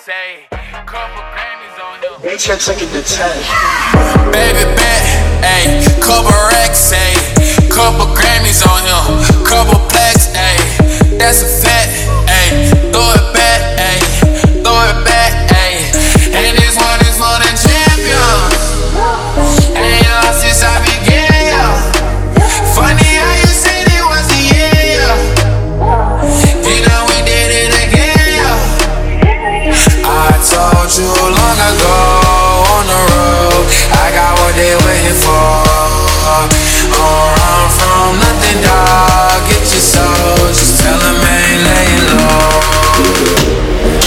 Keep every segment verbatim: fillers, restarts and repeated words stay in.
say. Couple Grammys on him. They check second to ten. Baby bet, ayy, couple racks, ayy, couple Grammys on him, couple plaques, ayy, that's a fact, ayy, throw it back, ayy, throw it back, ayy, and this one is for the champions, ain't lost since I began, yeah. Funny how you said it was a year, yeah. You know we did it again, yeah. I told you long ago on the road, I got what they waiting for. Don't run from nothing, dog. Get your soul, just tell them ain't laying low.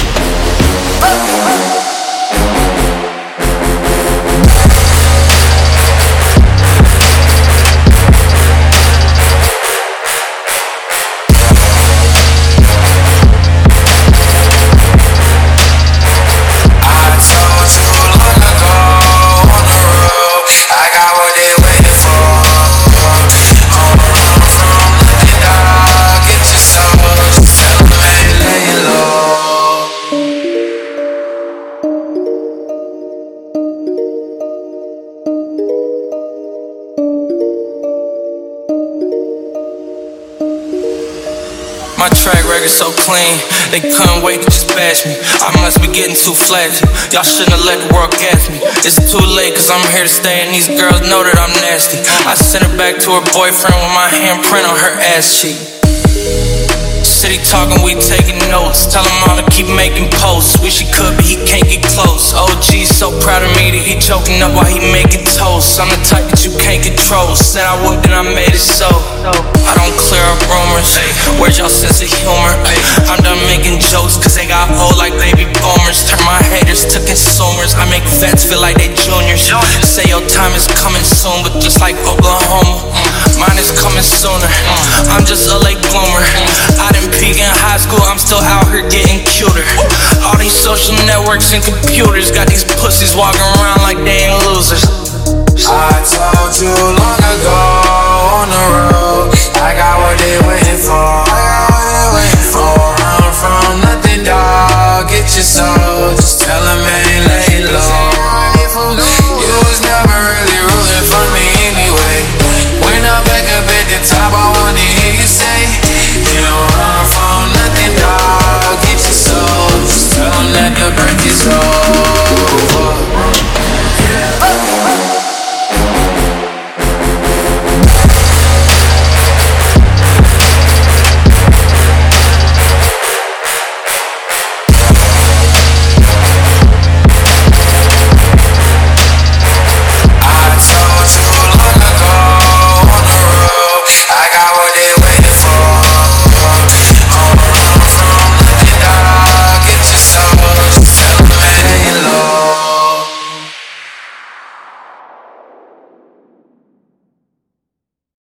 My track record so clean, they couldn't wait to just bash me. I must be getting too flashy, y'all shouldn't have let the world catch me. It's too late cause I'm here to stay and these girls know that I'm nasty. I sent her back to her boyfriend with my handprint on her ass cheek. City talking, we taking notes. Tell him all to keep making posts. Wish he could, but he can't get close. O G's so proud of me that he choking up while he making toast. I'm the type that you can't control. Said I would, then I made it so. I don't clear up rumors. Where's y'all sense of humor? I'm done making jokes cause they got old like baby boomers. Turn my haters to consumers. I make vets feel like they juniors. Say your time is coming soon, but just like Oklahoma, mine is coming sooner. I'm just a late bloomer. I didn't peak in high school, I'm still out here getting cuter. All these social networks and computers got these pussies walking around like they ain't losers. I told you long ago on the road, I got what they waiting for. I got what they waiting for.